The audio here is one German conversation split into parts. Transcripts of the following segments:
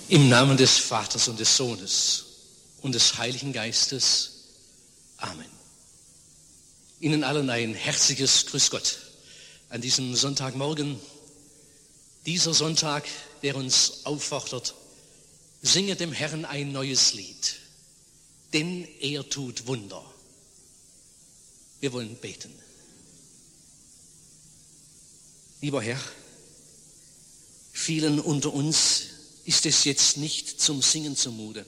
Im Namen des Vaters und des Sohnes und des Heiligen Geistes. Amen. Ihnen allen ein herzliches Grüß Gott an diesem Sonntagmorgen. Dieser Sonntag, der uns auffordert, singe dem Herrn ein neues Lied, denn er tut Wunder. Wir wollen beten. Lieber Herr, vielen unter uns ist es jetzt nicht zum Singen zumute.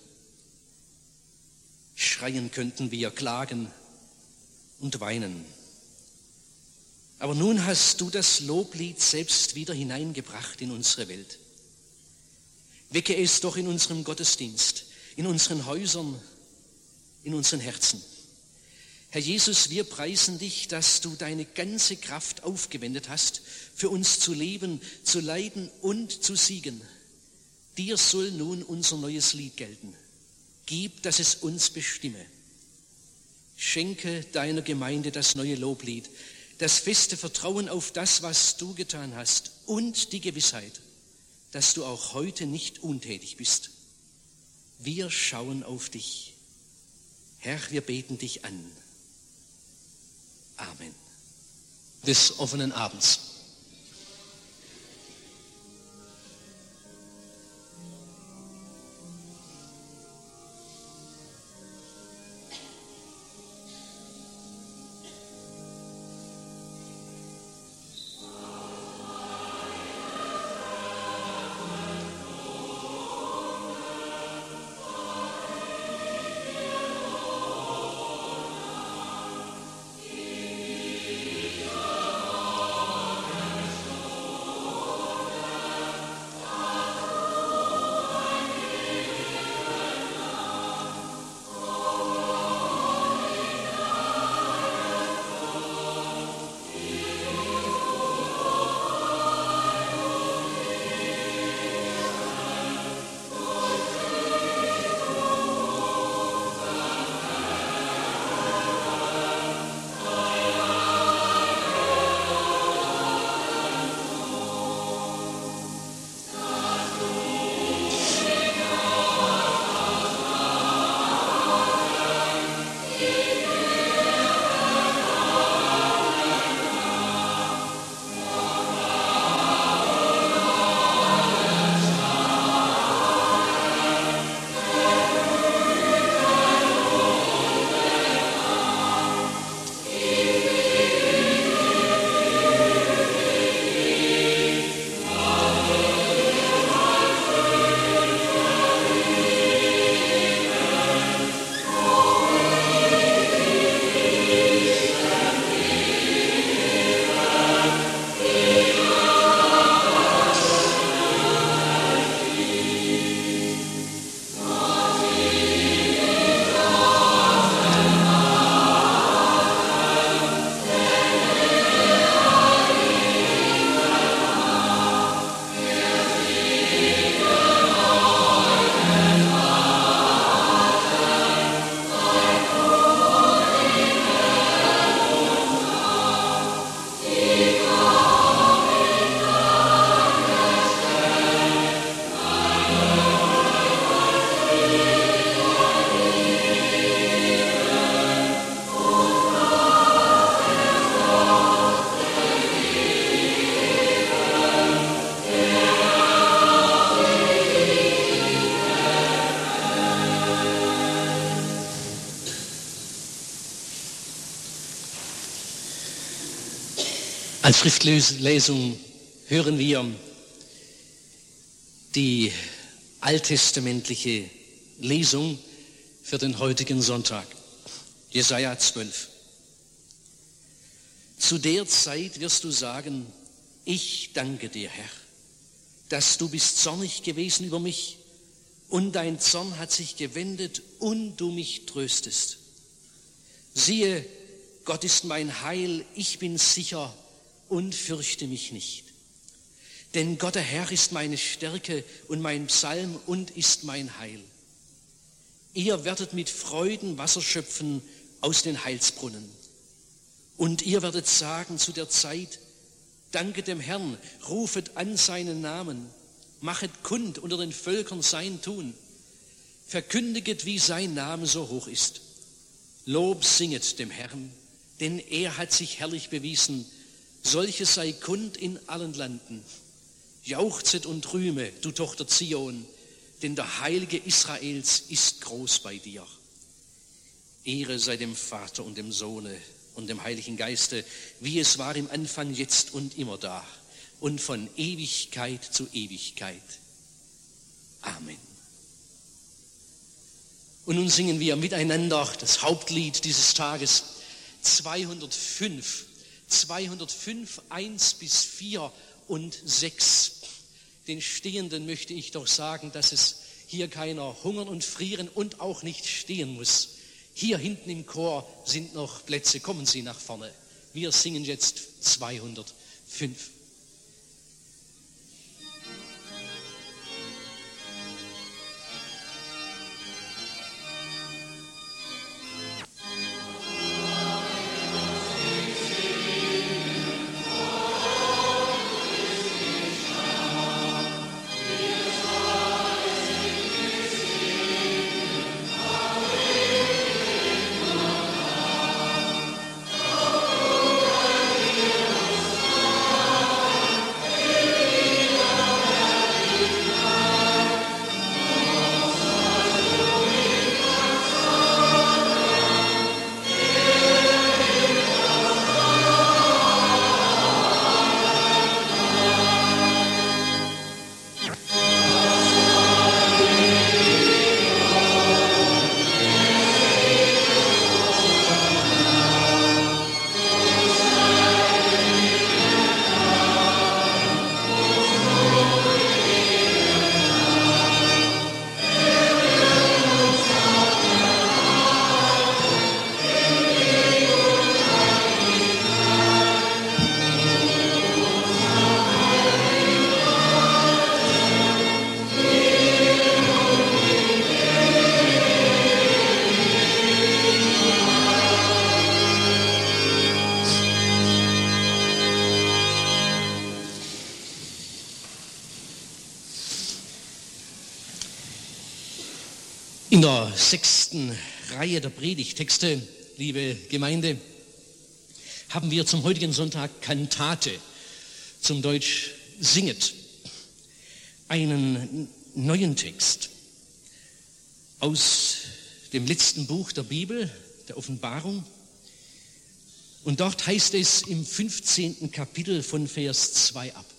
Schreien könnten wir, klagen und weinen. Aber nun hast du das Loblied selbst wieder hineingebracht in unsere Welt. Wecke es doch in unserem Gottesdienst, in unseren Häusern, in unseren Herzen. Herr Jesus, wir preisen dich, dass du deine ganze Kraft aufgewendet hast, für uns zu leben, zu leiden und zu siegen. Dir soll nun unser neues Lied gelten. Gib, dass es uns bestimme. Schenke deiner Gemeinde das neue Loblied, das feste Vertrauen auf das, was du getan hast und die Gewissheit, dass du auch heute nicht untätig bist. Wir schauen auf dich. Herr, wir beten dich an. Amen. Des offenen Abends. Als Schriftlesung hören wir die alttestamentliche Lesung für den heutigen Sonntag, Jesaja 12. Zu der Zeit wirst du sagen, ich danke dir, Herr, dass du bist zornig gewesen über mich und dein Zorn hat sich gewendet und du mich tröstest. Siehe, Gott ist mein Heil, ich bin sicher und fürchte mich nicht. Denn Gott der Herr ist meine Stärke und mein Psalm und ist mein Heil. Ihr werdet mit Freuden Wasser schöpfen aus den Heilsbrunnen. Und ihr werdet sagen zu der Zeit, danke dem Herrn, rufet an seinen Namen. machet kund unter den Völkern sein Tun, verkündiget, wie sein Name so hoch ist. Lob singet dem Herrn, denn er hat sich herrlich bewiesen. Solches sei kund in allen Landen. Jauchzet und rühme, du Tochter Zion, denn der Heilige Israels ist groß bei dir. Ehre sei dem Vater und dem Sohne und dem Heiligen Geiste, wie es war im Anfang, jetzt und immer da und von Ewigkeit zu Ewigkeit. Amen. Und nun singen wir miteinander das Hauptlied dieses Tages, 205, 1 bis 4 und 6. Den Stehenden möchte ich doch sagen, dass es hier keiner hungern und frieren und auch nicht stehen muss. Hier hinten im Chor sind noch Plätze, kommen Sie nach vorne. Wir singen jetzt 205. In der 6. Reihe der Predigttexte, liebe Gemeinde, haben wir zum heutigen Sonntag Kantate, zum Deutsch Singet, einen neuen Text aus dem letzten Buch der Bibel, der Offenbarung. Und dort heißt es im 15. Kapitel von Vers 2 ab.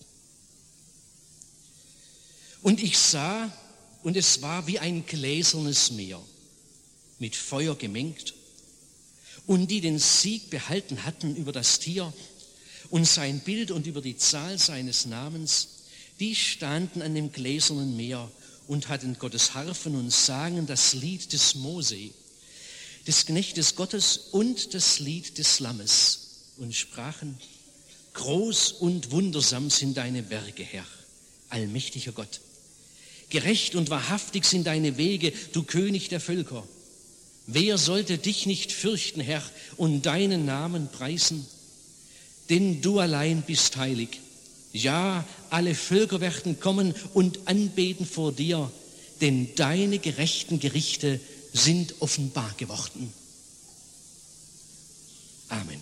Und ich sah, und es war wie ein gläsernes Meer, mit Feuer gemengt. Und die den Sieg behalten hatten über das Tier und sein Bild und über die Zahl seines Namens, die standen an dem gläsernen Meer und hatten Gottes Harfen und sangen das Lied des Mose, des Knechtes Gottes und das Lied des Lammes und sprachen: Groß und wundersam sind deine Werke, Herr, allmächtiger Gott. Gerecht und wahrhaftig sind deine Wege, du König der Völker. Wer sollte dich nicht fürchten, Herr, und deinen Namen preisen? Denn du allein bist heilig. Ja, alle Völker werden kommen und anbeten vor dir, denn deine gerechten Gerichte sind offenbar geworden. Amen.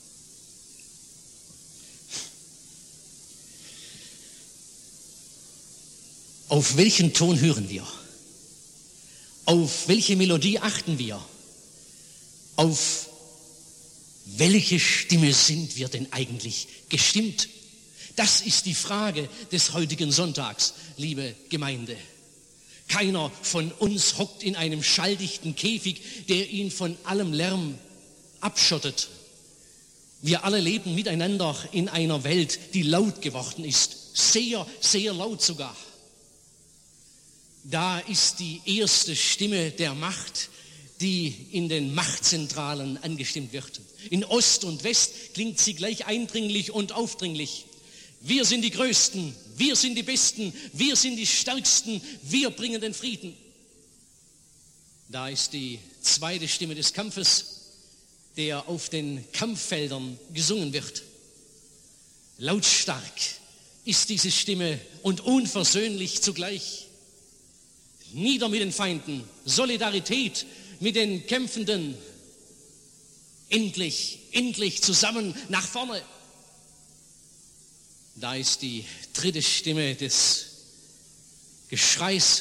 Auf welchen Ton hören wir? Auf welche Melodie achten wir? Auf welche Stimme sind wir denn eigentlich gestimmt? Das ist die Frage des heutigen Sonntags, liebe Gemeinde. Keiner von uns hockt in einem schalldichten Käfig, der ihn von allem Lärm abschottet. Wir alle leben miteinander in einer Welt, die laut geworden ist. Sehr, sehr laut sogar. Da ist die erste Stimme der Macht, die in den Machtzentralen angestimmt wird. In Ost und West klingt sie gleich eindringlich und aufdringlich. Wir sind die Größten, wir sind die Besten, wir sind die Stärksten, wir bringen den Frieden. Da ist die zweite Stimme des Kampfes, der auf den Kampffeldern gesungen wird. Lautstark, ist diese Stimme und unversöhnlich zugleich. Nieder mit den Feinden, Solidarität mit den Kämpfenden, endlich zusammen nach vorne. Da ist die dritte Stimme des Geschreis,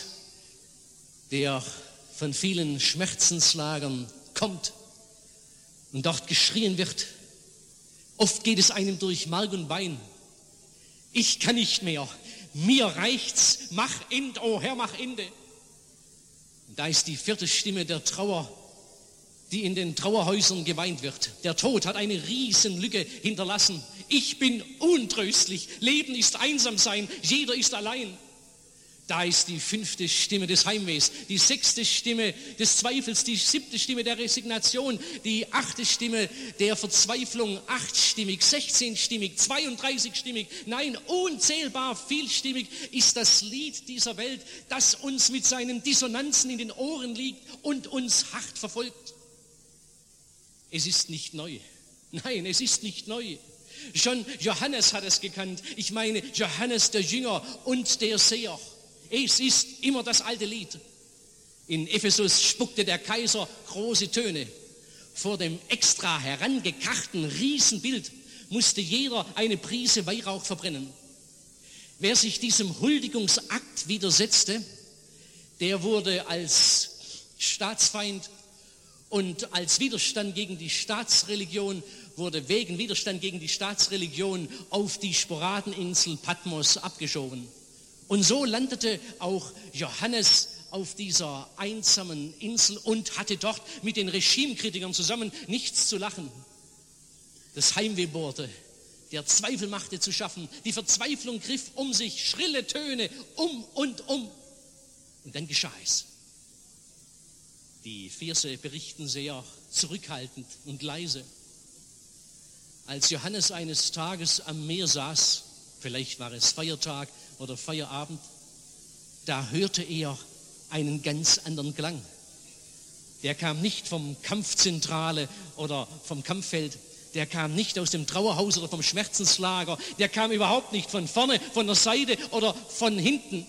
der von vielen Schmerzenslagern kommt und dort geschrien wird. Oft geht es einem durch Mark und Bein. Ich kann nicht mehr, mir reicht's, mach Ende, oh Herr, mach Ende. Und da ist die vierte Stimme der Trauer, die in den Trauerhäusern geweint wird. Der Tod hat eine Riesenlücke hinterlassen. Ich bin untröstlich, Leben ist Einsamsein, jeder ist allein. Da ist die fünfte Stimme des Heimwehs, die sechste Stimme des Zweifels, die siebte Stimme der Resignation, die achte Stimme der Verzweiflung, 8-stimmig, 16-stimmig, 32-stimmig, nein, unzählbar vielstimmig ist das Lied dieser Welt, das uns mit seinen Dissonanzen in den Ohren liegt und uns hart verfolgt. Es ist nicht neu. Nein, es ist nicht neu. Schon Johannes hat es gekannt. Ich meine, Johannes der Jünger und der Seher. Es ist immer das alte Lied. In Ephesus spuckte der Kaiser große Töne. Vor dem extra herangekachten Riesenbild musste jeder eine Prise Weihrauch verbrennen. Wer sich diesem Huldigungsakt widersetzte, der wurde als Staatsfeind und als Widerstand gegen die Staatsreligion wurde wegen Widerstand gegen die Staatsreligion auf die Sporadeninsel Patmos abgeschoben. Und so landete auch Johannes auf dieser einsamen Insel und hatte dort mit den Regimekritikern zusammen nichts zu lachen. Das Heimweh bohrte, der Zweifel machte zu schaffen, die Verzweiflung griff um sich, schrille Töne um und um. Und dann geschah es. Die Verse berichten sehr zurückhaltend und leise. Als Johannes eines Tages am Meer saß, vielleicht war es Feiertag oder Feierabend, da hörte er einen ganz anderen Klang. Der kam nicht vom Kampfzentrale oder vom Kampffeld, der kam nicht aus dem Trauerhaus oder vom Schmerzenslager, der kam überhaupt nicht von vorne, von der Seite oder von hinten.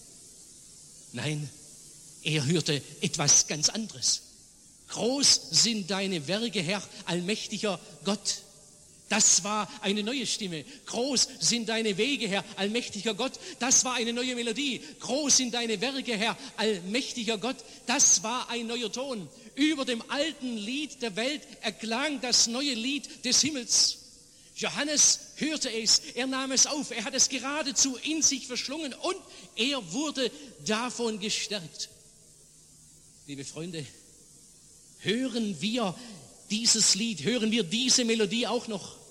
Nein, er hörte etwas ganz anderes. Groß sind deine Werke, Herr, allmächtiger Gott. Das war eine neue Stimme. Groß sind deine Wege, Herr, allmächtiger Gott. Das war eine neue Melodie. Groß sind deine Werke, Herr, allmächtiger Gott. Das war ein neuer Ton. Über dem alten Lied der Welt erklang das neue Lied des Himmels. Johannes hörte es, er nahm es auf, er hat es geradezu in sich verschlungen und er wurde davon gestärkt. Liebe Freunde, hören wir dieses Lied, hören wir diese Melodie auch noch?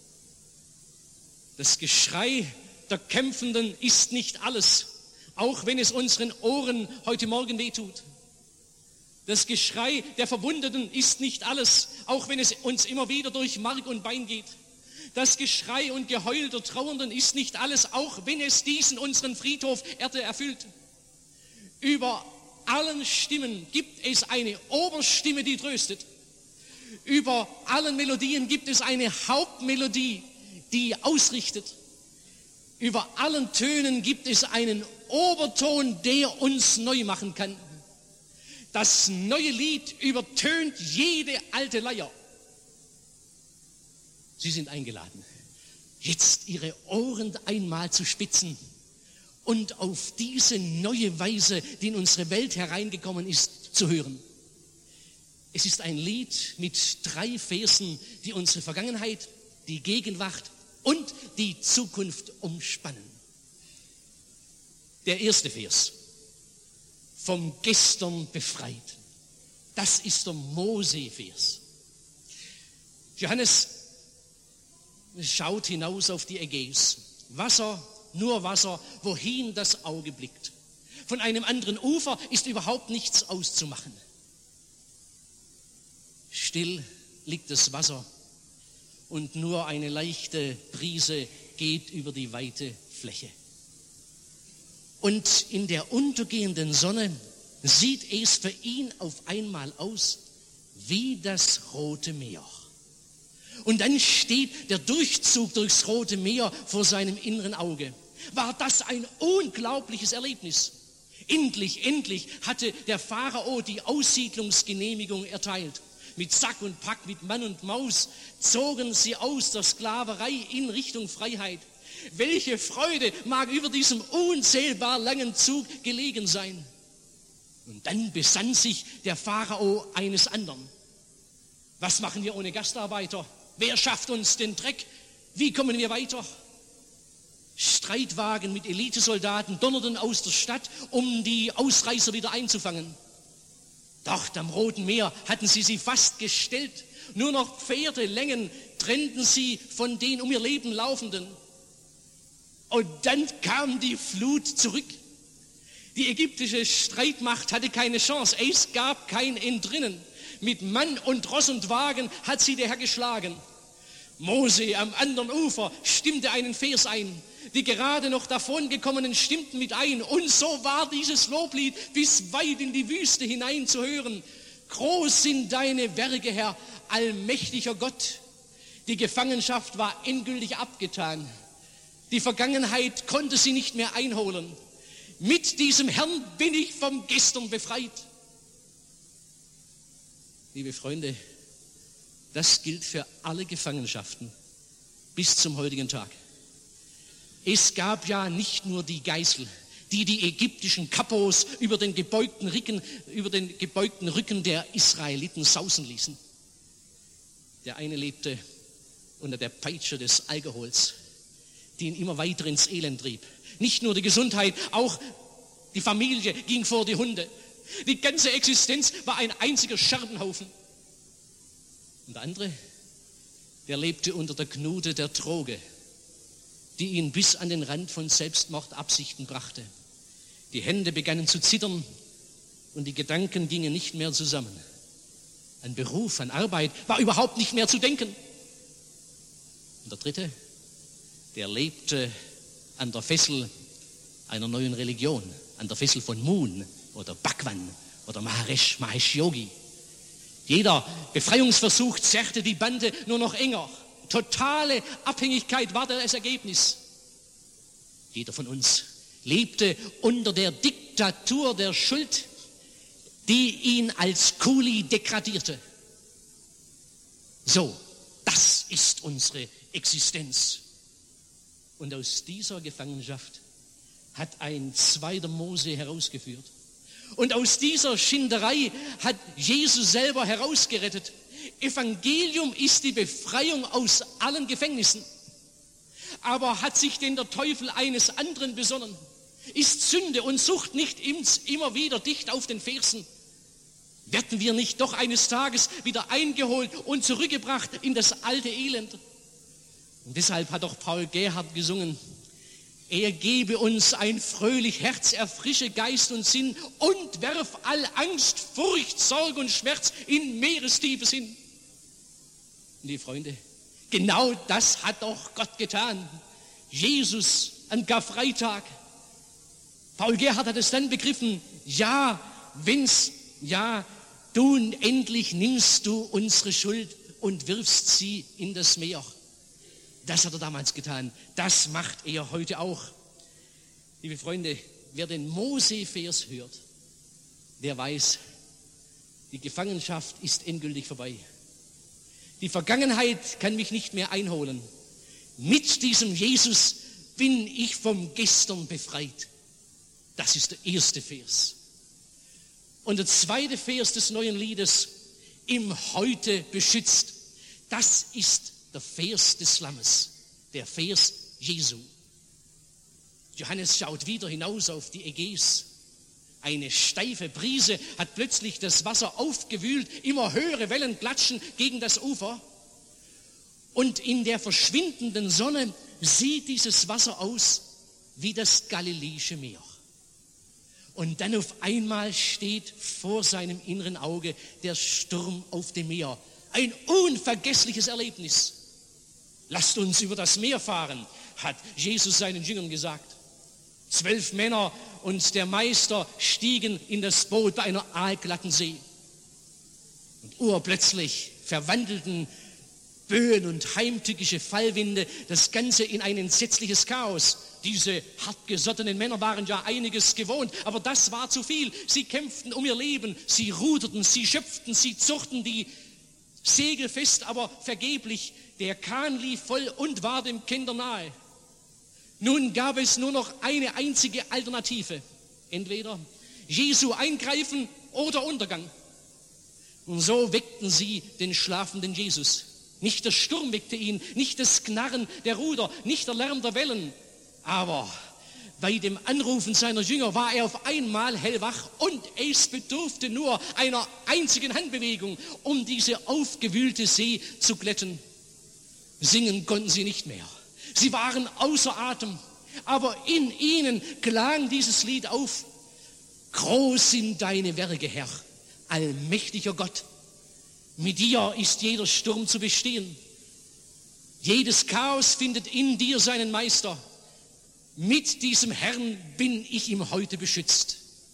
Das Geschrei der Kämpfenden ist nicht alles, auch wenn es unseren Ohren heute Morgen wehtut. Das Geschrei der Verwundeten ist nicht alles, auch wenn es uns immer wieder durch Mark und Bein geht. Das Geschrei und Geheul der Trauernden ist nicht alles, auch wenn es diesen unseren Friedhof Erde erfüllt. Über allen Stimmen gibt es eine Oberstimme, die tröstet. Über allen Melodien gibt es eine Hauptmelodie, die ausrichtet. Über allen Tönen gibt es einen Oberton, der uns neu machen kann. Das neue Lied übertönt jede alte Leier. Sie sind eingeladen, jetzt Ihre Ohren einmal zu spitzen und auf diese neue Weise, die in unsere Welt hereingekommen ist, zu hören. Es ist ein Lied mit 3 Versen, die unsere Vergangenheit, die Gegenwart und die Zukunft umspannen. Der erste Vers, vom Gestern befreit. Das ist der Mose-Vers. Johannes schaut hinaus auf die Ägäis. Wasser, nur Wasser, wohin das Auge blickt. Von einem anderen Ufer ist überhaupt nichts auszumachen. Still liegt das Wasser und nur eine leichte Brise geht über die weite Fläche. Und in der untergehenden Sonne sieht es für ihn auf einmal aus wie das Rote Meer. Und dann steht der Durchzug durchs Rote Meer vor seinem inneren Auge. War das ein unglaubliches Erlebnis? Endlich hatte der Pharao die Aussiedlungsgenehmigung erteilt. Mit Sack und Pack, mit Mann und Maus zogen sie aus der Sklaverei in Richtung Freiheit. Welche Freude mag über diesem unzählbar langen Zug gelegen sein? Und dann besann sich der Pharao eines anderen. Was machen wir ohne Gastarbeiter? Wer schafft uns den Dreck? Wie kommen wir weiter? Streitwagen mit Elitesoldaten donnerten aus der Stadt, um die Ausreißer wieder einzufangen. Dort am Roten Meer hatten sie fast gestellt. Nur noch Pferdelängen trennten sie von den um ihr Leben Laufenden. Und dann kam die Flut zurück. Die ägyptische Streitmacht hatte keine Chance. Es gab kein Entrinnen. Mit Mann und Ross und Wagen hat sie der Herr geschlagen. Mose am anderen Ufer stimmte einen Vers ein. Die gerade noch davongekommenen stimmten mit ein. Und so war dieses Loblied bis weit in die Wüste hinein zu hören. Groß sind deine Werke, Herr, allmächtiger Gott. Die Gefangenschaft war endgültig abgetan. Die Vergangenheit konnte sie nicht mehr einholen. Mit diesem Herrn bin ich vom Gestern befreit. Liebe Freunde, das gilt für alle Gefangenschaften bis zum heutigen Tag. Es gab ja nicht nur die Geißel, die ägyptischen Kapos über den gebeugten Rücken der Israeliten sausen ließen. Der eine lebte unter der Peitsche des Alkohols, die ihn immer weiter ins Elend trieb. Nicht nur die Gesundheit, auch die Familie ging vor die Hunde. Die ganze Existenz war ein einziger Scherbenhaufen. Und der andere, der lebte unter der Knute der Droge, die ihn bis an den Rand von Selbstmordabsichten brachte. Die Hände begannen zu zittern und die Gedanken gingen nicht mehr zusammen. An Beruf, an Arbeit war überhaupt nicht mehr zu denken. Und der dritte, der lebte an der Fessel einer neuen Religion, an der Fessel von Mun oder Bhagwan oder Mahesh Yogi. Jeder Befreiungsversuch zerrte die Bande nur noch enger. Totale Abhängigkeit war das Ergebnis. Jeder von uns lebte unter der Diktatur der Schuld, die ihn als Kuli degradierte. So, das ist unsere Existenz. Und aus dieser Gefangenschaft hat ein zweiter Mose herausgeführt. Und aus dieser Schinderei hat Jesus selber herausgerettet. Evangelium ist die Befreiung aus allen Gefängnissen. Aber hat sich denn der Teufel eines anderen besonnen? Ist Sünde und Sucht nicht immer wieder dicht auf den Fersen? Werden wir nicht doch eines Tages wieder eingeholt und zurückgebracht in das alte Elend? Und deshalb hat auch Paul Gerhard gesungen, er gebe uns ein fröhlich Herz, erfrische Geist und Sinn und werf all Angst, Furcht, Sorge und Schmerz in Meerestiefes hin. Und die Freunde, genau das hat doch Gott getan. Jesus an Karfreitag. Paul Gerhard hat es dann begriffen, du endlich nimmst du unsere Schuld und wirfst sie in das Meer. Das hat er damals getan. Das macht er heute auch. Liebe Freunde, wer den Mose-Vers hört, der weiß, die Gefangenschaft ist endgültig vorbei. Die Vergangenheit kann mich nicht mehr einholen. Mit diesem Jesus bin ich vom Gestern befreit. Das ist der erste Vers. Und der zweite Vers des neuen Liedes, im Heute beschützt, das ist der Vers des Lammes, der Vers Jesu. Johannes schaut wieder hinaus auf die Ägäis. Eine steife Brise hat plötzlich das Wasser aufgewühlt, immer höhere Wellen klatschen gegen das Ufer. Und in der verschwindenden Sonne sieht dieses Wasser aus wie das Galiläische Meer. Und dann auf einmal steht vor seinem inneren Auge der Sturm auf dem Meer. Ein unvergessliches Erlebnis. Lasst uns über das Meer fahren, hat Jesus seinen Jüngern gesagt. 12 Männer und der Meister stiegen in das Boot bei einer aalglatten See. Und urplötzlich verwandelten Böen und heimtückische Fallwinde, das Ganze in ein entsetzliches Chaos. Diese hartgesottenen Männer waren ja einiges gewohnt, aber das war zu viel. Sie kämpften um ihr Leben, sie ruderten, sie schöpften, sie zurchten die Segel fest, aber vergeblich. Der Kahn lief voll und war dem Kinder nahe. Nun gab es nur noch eine einzige Alternative. Entweder Jesu eingreifen oder Untergang. Und so weckten sie den schlafenden Jesus. Nicht der Sturm weckte ihn, nicht das Knarren der Ruder, nicht der Lärm der Wellen. Aber bei dem Anrufen seiner Jünger war er auf einmal hellwach und es bedurfte nur einer einzigen Handbewegung, um diese aufgewühlte See zu glätten. Singen konnten sie nicht mehr. Sie waren außer Atem, aber in ihnen klang dieses Lied auf. Groß sind deine Werke, Herr, allmächtiger Gott. Mit dir ist jeder Sturm zu bestehen. Jedes Chaos findet in dir seinen Meister. Mit diesem Herrn bin ich ihm heute beschützt.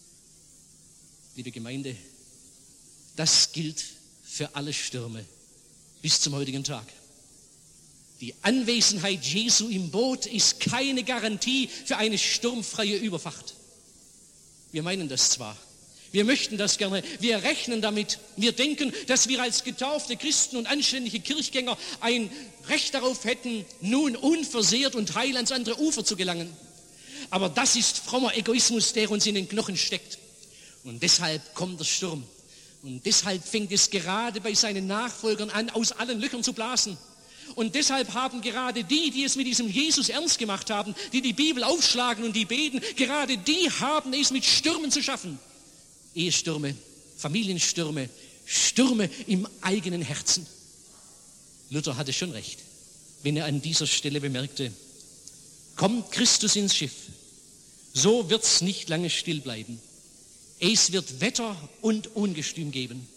Liebe Gemeinde, das gilt für alle Stürme bis zum heutigen Tag. Die Anwesenheit Jesu im Boot ist keine Garantie für eine sturmfreie Überfahrt. Wir meinen das zwar, wir möchten das gerne, wir rechnen damit, wir denken, dass wir als getaufte Christen und anständige Kirchgänger ein Recht darauf hätten, nun unversehrt und heil ans andere Ufer zu gelangen. Aber das ist frommer Egoismus, der uns in den Knochen steckt. Und deshalb kommt der Sturm. Und deshalb fängt es gerade bei seinen Nachfolgern an, aus allen Löchern zu blasen. Und deshalb haben gerade die es mit diesem Jesus ernst gemacht haben, die die Bibel aufschlagen und die beten, gerade die haben es mit Stürmen zu schaffen. Ehestürme, Familienstürme, Stürme im eigenen Herzen. Luther hatte schon recht, wenn er an dieser Stelle bemerkte, kommt Christus ins Schiff, so wird's nicht lange still bleiben. Es wird Wetter und Ungestüm geben.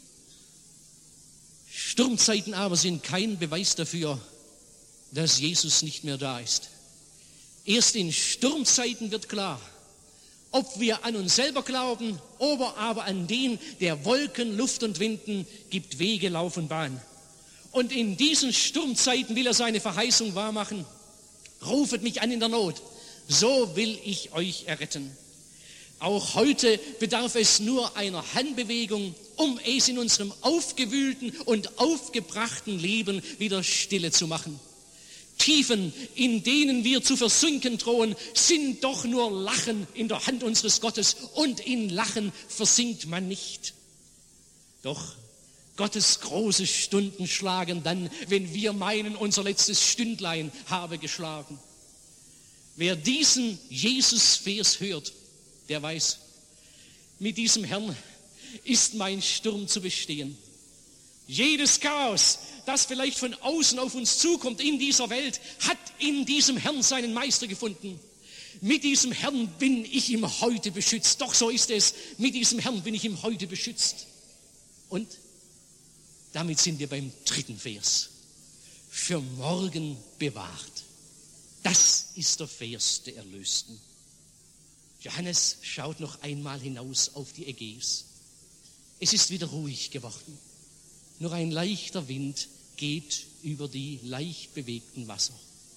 Sturmzeiten aber sind kein Beweis dafür, dass Jesus nicht mehr da ist. Erst in Sturmzeiten wird klar, ob wir an uns selber glauben oder aber an den, der Wolken, Luft und Winden gibt Wege, Lauf und Bahn. Und in diesen Sturmzeiten will er seine Verheißung wahrmachen. Rufet mich an in der Not, so will ich euch erretten. Auch heute bedarf es nur einer Handbewegung, um es in unserem aufgewühlten und aufgebrachten Leben wieder stille zu machen. Tiefen, in denen wir zu versinken drohen, sind doch nur Lachen in der Hand unseres Gottes und in Lachen versinkt man nicht. Doch Gottes große Stunden schlagen dann, wenn wir meinen, unser letztes Stündlein habe geschlagen. Wer diesen Jesus-Vers hört, der weiß, mit diesem Herrn ist mein Sturm zu bestehen. Jedes Chaos, das vielleicht von außen auf uns zukommt in dieser Welt, hat in diesem Herrn seinen Meister gefunden. Mit diesem Herrn bin ich ihm heute beschützt. Doch so ist es. Mit diesem Herrn bin ich ihm heute beschützt. Und damit sind wir beim 3. Vers. Für morgen bewahrt. Das ist der Vers der Erlösten. Johannes schaut noch einmal hinaus auf die Ägäis. Es ist wieder ruhig geworden. Nur ein leichter Wind geht über die leicht bewegten Wasser.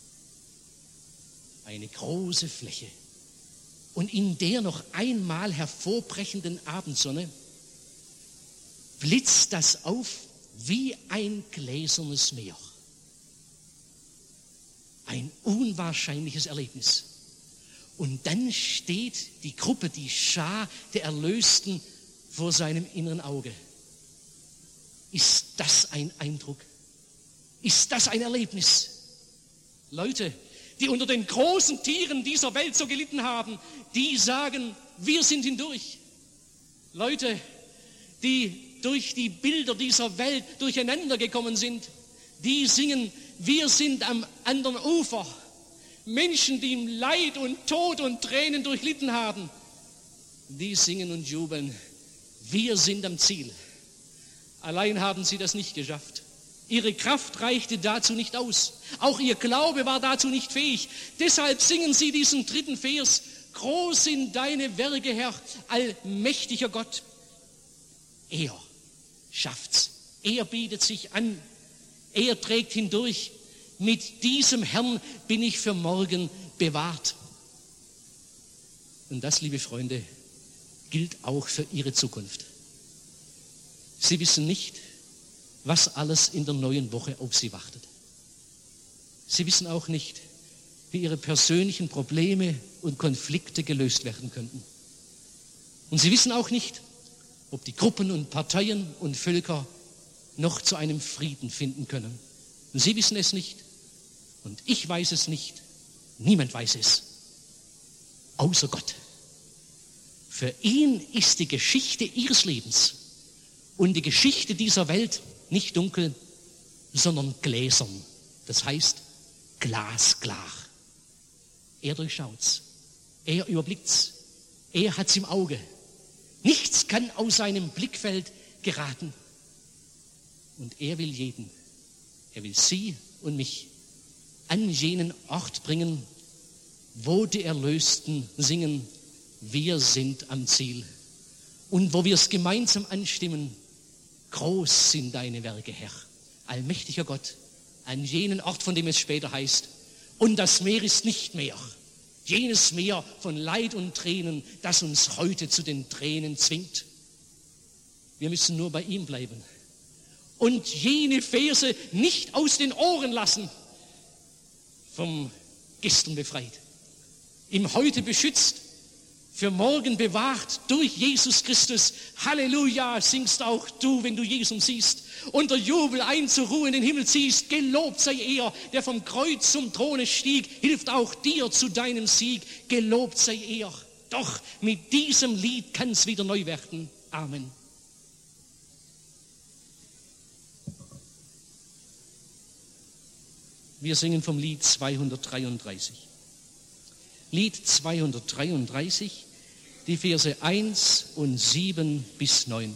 Eine große Fläche. Und in der noch einmal hervorbrechenden Abendsonne blitzt das auf wie ein gläsernes Meer. Ein unwahrscheinliches Erlebnis. Und dann steht die Gruppe, die Schar der Erlösten vor seinem inneren Auge. Ist das ein Eindruck? Ist das ein Erlebnis? Leute, die unter den großen Tieren dieser Welt so gelitten haben, die sagen, wir sind hindurch. Leute, die durch die Bilder dieser Welt durcheinander gekommen sind, die singen, wir sind am anderen Ufer. Menschen, die im Leid und Tod und Tränen durchlitten haben, die singen und jubeln, wir sind am Ziel. Allein haben sie das nicht geschafft. Ihre Kraft reichte dazu nicht aus. Auch ihr Glaube war dazu nicht fähig. Deshalb singen sie diesen 3. Vers. Groß sind deine Werke, Herr, allmächtiger Gott. Er schafft's. Er bietet sich an. Er trägt hindurch. Mit diesem Herrn bin ich für morgen bewahrt. Und das, liebe Freunde, gilt auch für Ihre Zukunft. Sie wissen nicht, was alles in der neuen Woche auf Sie wartet. Sie wissen auch nicht, wie Ihre persönlichen Probleme und Konflikte gelöst werden könnten. Und Sie wissen auch nicht, ob die Gruppen und Parteien und Völker noch zu einem Frieden finden können. Und Sie wissen es nicht und ich weiß es nicht. Niemand weiß es, außer Gott. Für ihn ist die Geschichte Ihres Lebens und die Geschichte dieser Welt nicht dunkel, sondern gläsern. Das heißt glasklar. Er durchschaut's, er überblickt's, er hat's im Auge. Nichts kann aus seinem Blickfeld geraten. Und er will jeden, er will Sie und mich an jenen Ort bringen, wo die Erlösten singen, wir sind am Ziel. Und wo wir es gemeinsam anstimmen, groß sind deine Werke, Herr, allmächtiger Gott, an jenen Ort, von dem es später heißt, und das Meer ist nicht mehr, jenes Meer von Leid und Tränen, das uns heute zu den Tränen zwingt. Wir müssen nur bei ihm bleiben und jene Verse nicht aus den Ohren lassen, vom Gestern befreit, im Heute beschützt, für morgen bewahrt durch Jesus Christus. Halleluja, singst auch du, wenn du Jesus siehst, unter Jubel einzuruhen in den Himmel ziehst. Gelobt sei er, der vom Kreuz zum Throne stieg, hilft auch dir zu deinem Sieg. Gelobt sei er. Doch mit diesem Lied kann es wieder neu werden. Amen. Wir singen vom Lied 233. Lied 233, die Verse 1 und 7 bis 9.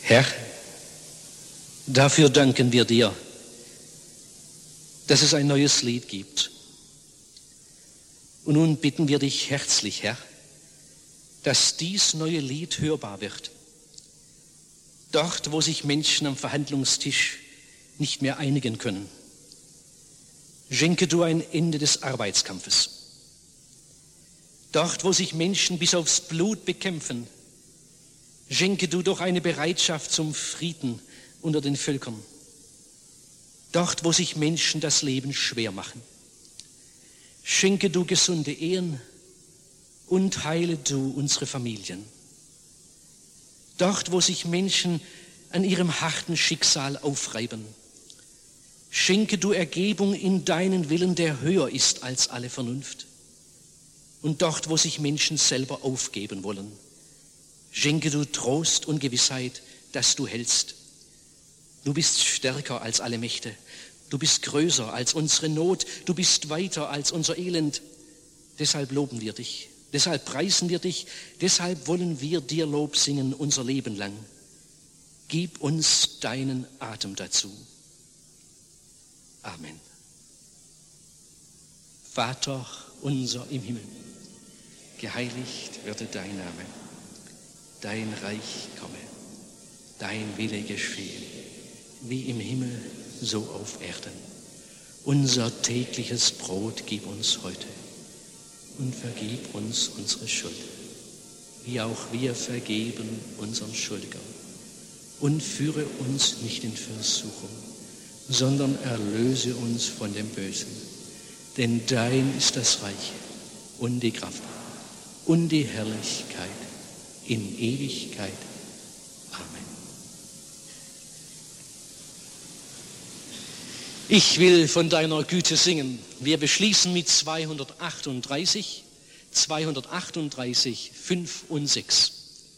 Herr, dafür danken wir dir, dass es ein neues Lied gibt. Und nun bitten wir dich herzlich, Herr, dass dies neue Lied hörbar wird. Dort, wo sich Menschen am Verhandlungstisch nicht mehr einigen können, schenke du ein Ende des Arbeitskampfes. Dort, wo sich Menschen bis aufs Blut bekämpfen, schenke du doch eine Bereitschaft zum Frieden unter den Völkern. Dort, wo sich Menschen das Leben schwer machen, schenke du gesunde Ehen und heile du unsere Familien. Dort, wo sich Menschen an ihrem harten Schicksal aufreiben, schenke du Ergebung in deinen Willen, der höher ist als alle Vernunft. Und dort, wo sich Menschen selber aufgeben wollen, schenke du Trost und Gewissheit, dass du hältst. Du bist stärker als alle Mächte. Du bist größer als unsere Not. Du bist weiter als unser Elend. Deshalb loben wir dich. Deshalb preisen wir dich. Deshalb wollen wir dir Lob singen unser Leben lang. Gib uns deinen Atem dazu. Amen. Vater unser im Himmel, geheiligt werde dein Name. Dein Reich komme, dein Wille geschehe, wie im Himmel, so auf Erden. Unser tägliches Brot gib uns heute und vergib uns unsere Schuld, wie auch wir vergeben unseren Schuldigern. Und führe uns nicht in Versuchung, sondern erlöse uns von dem Bösen. Denn dein ist das Reich und die Kraft und die Herrlichkeit in Ewigkeit. Amen. Ich will von deiner Güte singen. Wir beschließen mit 238, 5 und 6.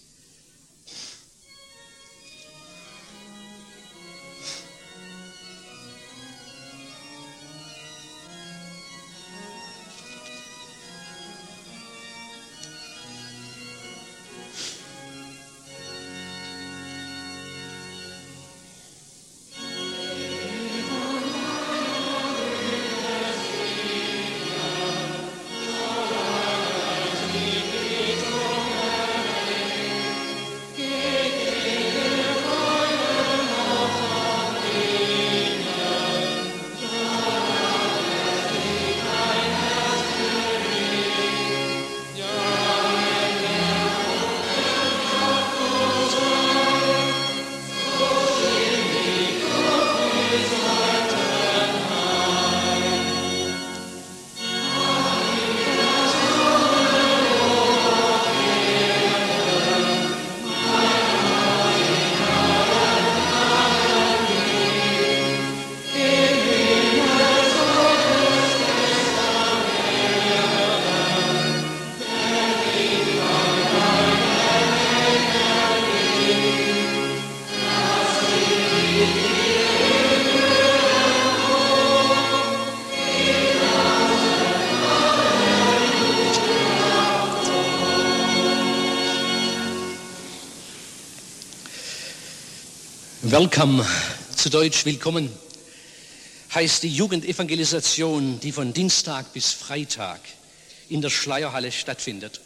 Welcome, zu Deutsch willkommen, heißt die Jugendevangelisation, die von Dienstag bis Freitag in der Schleierhalle stattfindet.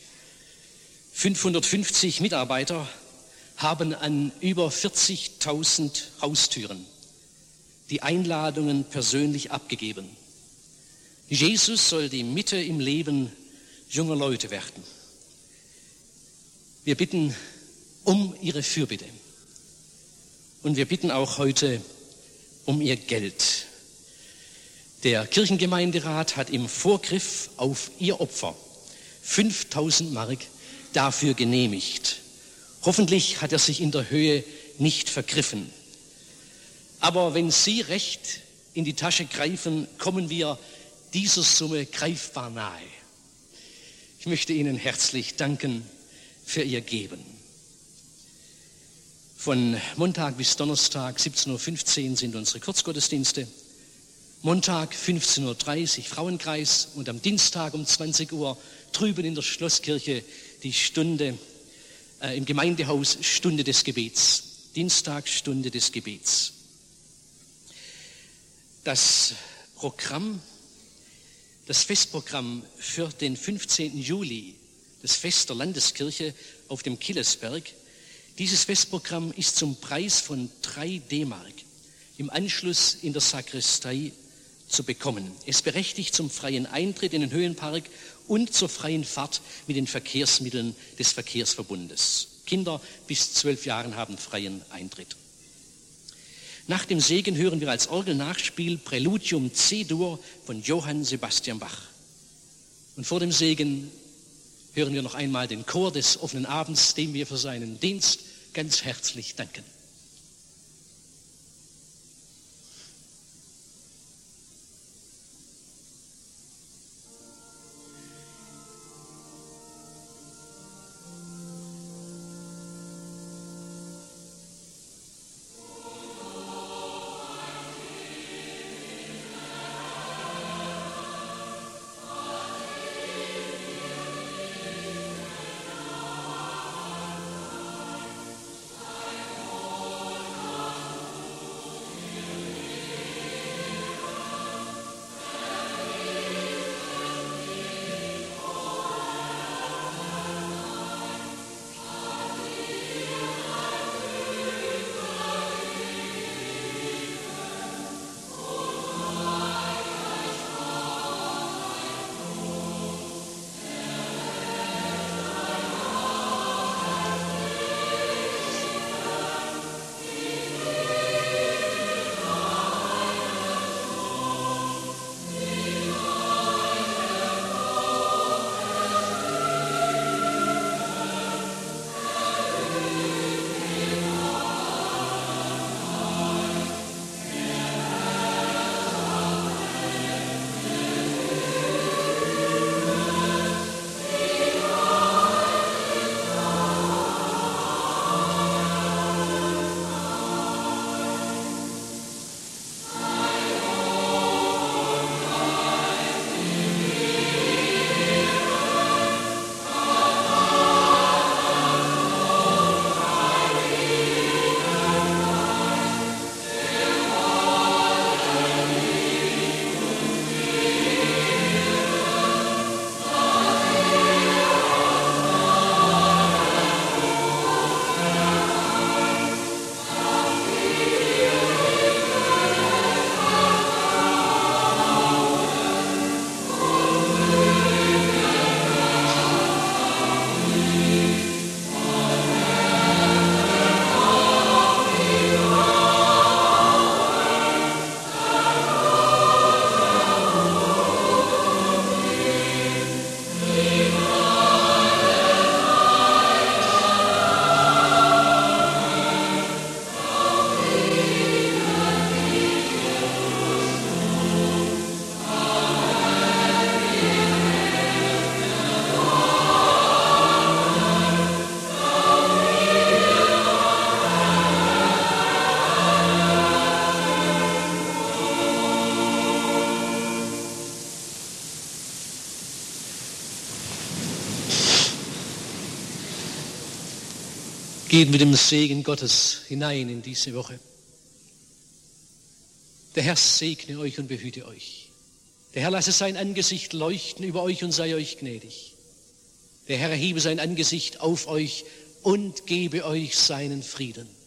550 Mitarbeiter haben an über 40.000 Haustüren die Einladungen persönlich abgegeben. Jesus soll die Mitte im Leben junger Leute werden. Wir bitten um Ihre Fürbitte. Und wir bitten auch heute um Ihr Geld. Der Kirchengemeinderat hat im Vorgriff auf Ihr Opfer 5.000 Mark dafür genehmigt. Hoffentlich hat er sich in der Höhe nicht vergriffen. Aber wenn Sie recht in die Tasche greifen, kommen wir dieser Summe greifbar nahe. Ich möchte Ihnen herzlich danken für Ihr Geben. Von Montag bis Donnerstag 17.15 Uhr sind unsere Kurzgottesdienste. Montag 15.30 Uhr Frauenkreis und am Dienstag um 20 Uhr drüben in der Schlosskirche die Stunde, im Gemeindehaus Stunde des Gebets. Dienstagsstunde des Gebets. Das Festprogramm für den 15. Juli, das Fest der Landeskirche auf dem Killesberg, dieses Festprogramm ist zum Preis von 3 D-Mark im Anschluss in der Sakristei zu bekommen. Es berechtigt zum freien Eintritt in den Höhenpark und zur freien Fahrt mit den Verkehrsmitteln des Verkehrsverbundes. Kinder bis 12 Jahren haben freien Eintritt. Nach dem Segen hören wir als Orgelnachspiel Präludium C-Dur von Johann Sebastian Bach. Und vor dem Segen hören wir noch einmal den Chor des offenen Abends, dem wir für seinen Dienst ganz herzlich danken. Geht mit dem Segen Gottes hinein in diese Woche. Der Herr segne euch und behüte euch. Der Herr lasse sein Angesicht leuchten über euch und sei euch gnädig. Der Herr erhebe sein Angesicht auf euch und gebe euch seinen Frieden.